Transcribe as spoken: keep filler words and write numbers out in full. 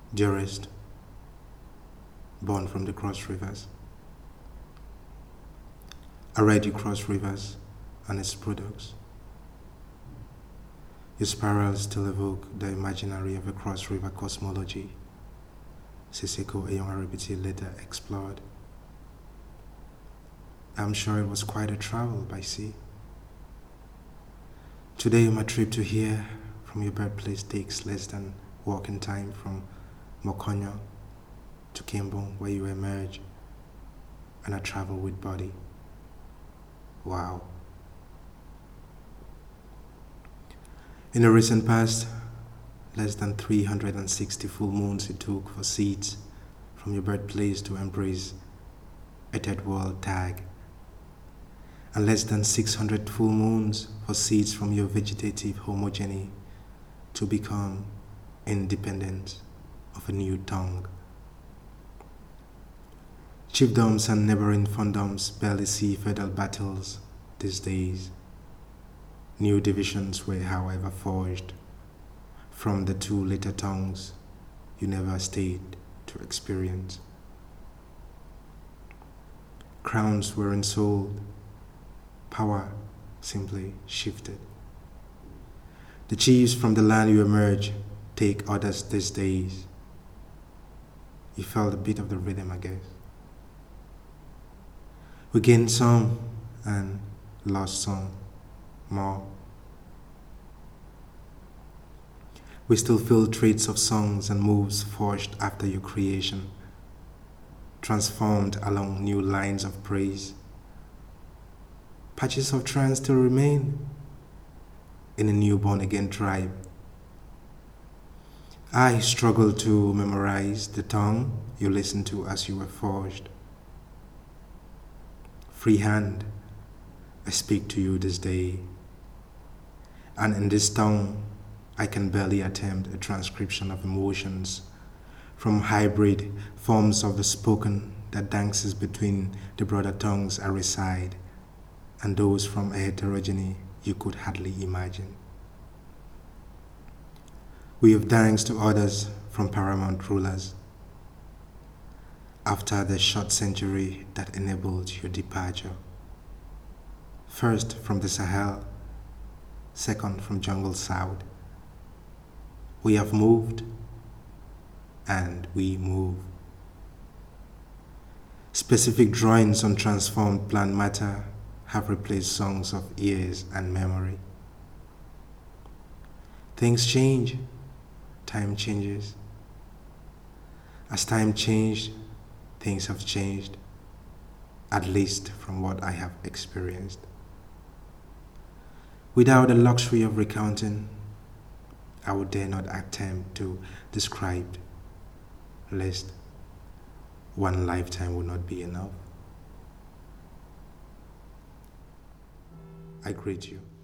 Dearest, born from the cross rivers, I read you cross rivers and its products. Your spirals still evoke the imaginary of a cross river cosmology Siseko Eyongaribiti later explored. I'm sure it was quite a travel by sea. Today my trip to here from your birthplace takes less than walking time from Mokonyo to Kimbong, where you emerge, and I travel with body. Wow. In the recent past, less than three hundred sixty full moons it took for seeds from your birthplace to embrace a third world tag, and less than six hundred full moons for seeds from your vegetative homogeny to become independent of a new tongue. Chiefdoms and neighboring fondoms barely see feudal battles these days. New divisions were, however, forged from the two later tongues you never stayed to experience. Crowns were ensouled, power simply shifted. The chiefs from the land you emerge take orders these days. You felt a bit of the rhythm, I guess. We gained some and lost some more. We still feel traits of songs and moves forged after your creation, transformed along new lines of praise. Patches of trance still remain in a newborn again tribe. I struggle to memorize the tongue you listened to as you were forged. Freehand, I speak to you this day, and in this tongue I can barely attempt a transcription of emotions from hybrid forms of the spoken that dances between the brother tongues I reside and those from a heterogeny you could hardly imagine. We have thanks to others from paramount rulers after the short century that enabled your departure. First from the Sahel, second from Jungle South. We have moved and we move. Specific drawings on transformed plant matter have replaced songs of ears and memory. Things change, time changes. As time changed, things have changed, at least from what I have experienced. Without the luxury of recounting, I would dare not attempt to describe, lest one lifetime would not be enough. I greet you.